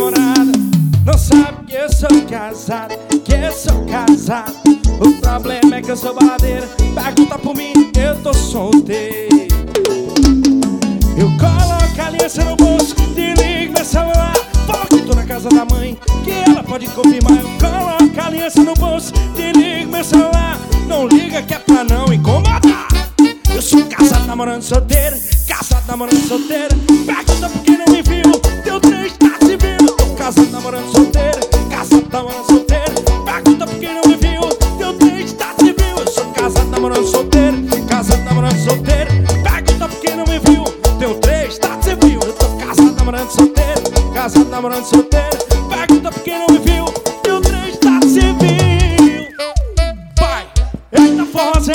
namorada não sabe que eu sou casado, que eu sou casado. O problema é que eu sou baladeiro. Pergunta por mim, eu tô solteiro. Eu coloco a aliança no bolso, desligo meu celular, falo que tô na casa da mãe, que ela pode confirmar. Eu coloco a aliança no bolso, desligo meu celular, não liga que é pra não incomodar. Eu sou casado, namorando, solteiro. Casado, namorando, solteiro. Pergunta por que não me viu, deu 3 tá civil. Tô casado, namorando, solteiro. Casado, namorando, solteiro. Pergunta por que não me viu, deu 3 tá civil. Eu sou casado, namorando, solteiro. Casado, namorando, solteiro. Pergunta por que não me viu, deu 3 tá civil. Eu tô casado, namorando, solteiro. Casado, namorando, solteiro. Pergunta por que não me viu, deu 3 tá civil. Vai, eita forrozão.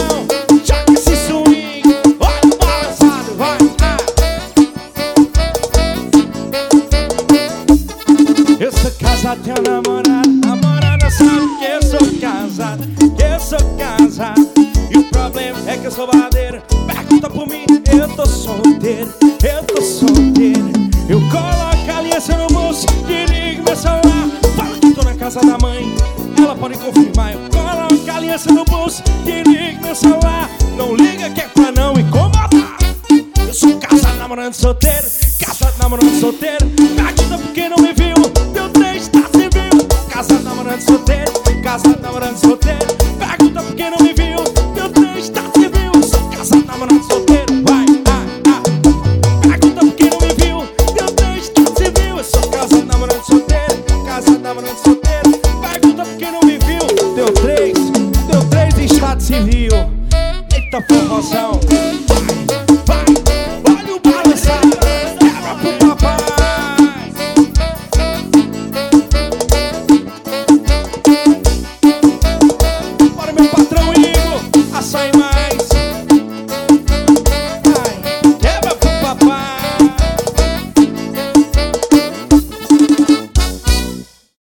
Eu sou casado, tenho namorada, namorada sabe que eu sou casado, que eu sou casado. E o problema é que eu sou baladeiro. Pergunta por mim, eu tô solteiro, eu tô solteiro. Eu coloco a aliança no bolso, desligo meu celular, falo que tô na casa da mãe, ela pode confirmar. Eu coloco a aliança no bolso, desligo meu celular, não liga que é pra não incomodar. Eu sou casado, namorando, solteiro. Casado, namorando, solteiro. Pergunta por que não me viu, deu 3 tá civil. Casado, namorando, solteiro. Casado, namorando, solteiro. Pergunta por que não me viu, deu 3 tá civil. Eu sou casado, namorando, solteiro. Vai, Pergunta por que não me viu, deu 3 tá civil. Eu sou casado, namorando, solteiro. Casado, namorando, solteiro. Pergunta por que não me viu, deu 3 estado civil. Eita forrozão.